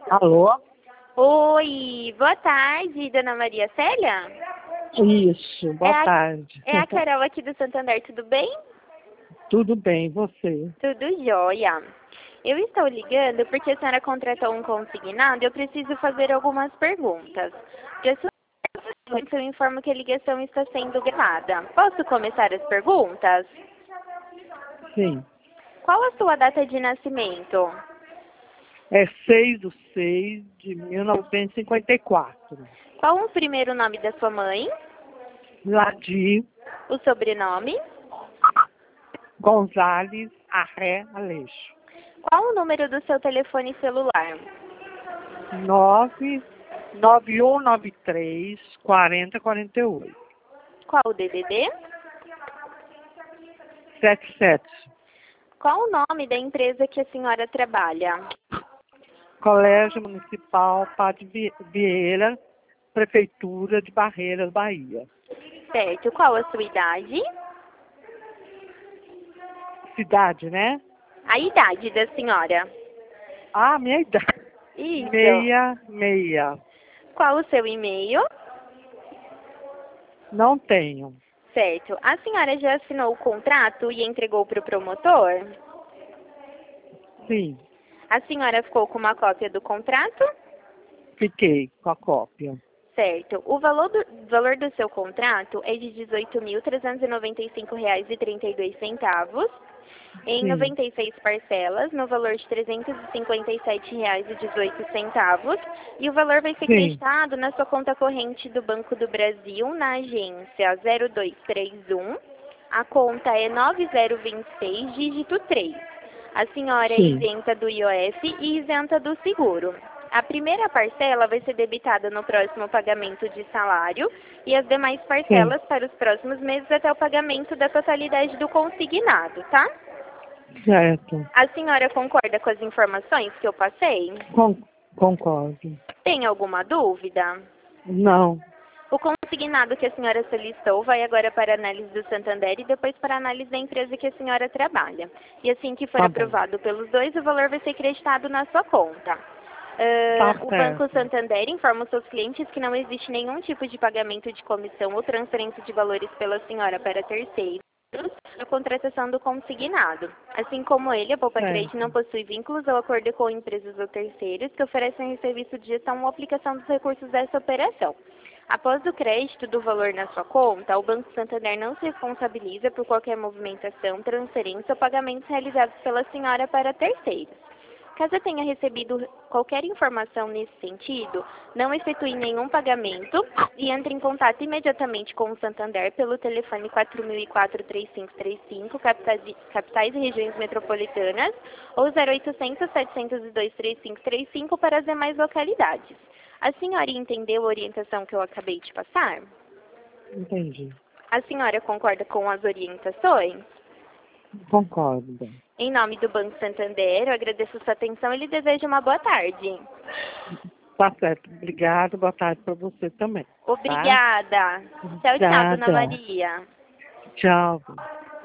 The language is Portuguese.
Alô? Oi, boa tarde, Dona Maria Célia? Isso, boa tarde. É a Carol aqui do Santander, tudo bem? Tudo bem, e você? Tudo jóia. Eu estou ligando porque a senhora contratou um consignado e eu preciso fazer algumas perguntas. De sua pergunta, eu informo que a ligação está sendo gravada. Posso começar as perguntas? Sim. Qual a sua data de nascimento? É 6/6/1954. Qual o primeiro nome da sua mãe? Ladir O sobrenome? Gonzalez Arré Aleixo. Qual o número do seu telefone celular? 99193-4048. Qual o DDD? 77. Qual o nome da empresa que a senhora trabalha? Colégio Municipal Padre Vieira, Prefeitura de Barreiras, Bahia. Certo. Qual a sua idade? Cidade, né? A idade da senhora. Ah, minha idade. Isso. 66. Qual o seu e-mail? Não tenho. Certo. A senhora já assinou o contrato e entregou para o promotor? Sim, A senhora ficou com uma cópia do contrato? fiquei com a cópia. Certo. O valor do seu contrato é de R$ 18.395,32 em Sim, 96 parcelas, no valor de R$ 357,18. E o valor vai ser sim, creditado na sua conta corrente do Banco do Brasil, na agência 0231. A conta é 9026, dígito 3. A senhora é sim, isenta do IOF e isenta do seguro. A primeira parcela vai ser debitada no próximo pagamento de salário e as demais sim. parcelas para os próximos meses até o pagamento da totalidade do consignado, tá? Certo. A senhora concorda com as informações que eu passei? Concordo. Tem alguma dúvida? Não. O consignado que a senhora solicitou vai agora para a análise do Santander e depois para a análise da empresa que a senhora trabalha. E assim que for Tá bom. aprovado pelos dois, o valor vai ser creditado na sua conta. Tá O Banco certo. Santander informa os seus clientes que não existe nenhum tipo de pagamento de comissão ou transferência de valores pela senhora para terceiros na contratação do consignado. Assim como ele, a Poupa Crédito não Certo. possui vínculos ou acordo com empresas ou terceiros que oferecem o serviço de gestão ou aplicação dos recursos dessa operação. Após o crédito do valor na sua conta, o Banco Santander não se responsabiliza por qualquer movimentação, transferência ou pagamentos realizados pela senhora para terceiros. Caso tenha recebido qualquer informação nesse sentido, não efetue nenhum pagamento e entre em contato imediatamente com o Santander pelo telefone 4004-3535, capitais e regiões metropolitanas, ou 0800-702-3535 para as demais localidades. A senhora entendeu a orientação que eu acabei de passar? Entendi. A senhora concorda com as orientações? Concordo. Em nome do Banco Santander, eu agradeço sua atenção e lhe desejo uma boa tarde. Tá certo. Obrigado. Boa tarde para você também. Tá? Obrigada. Tchau, tchau, Dona Obrigada. Maria. Tchau.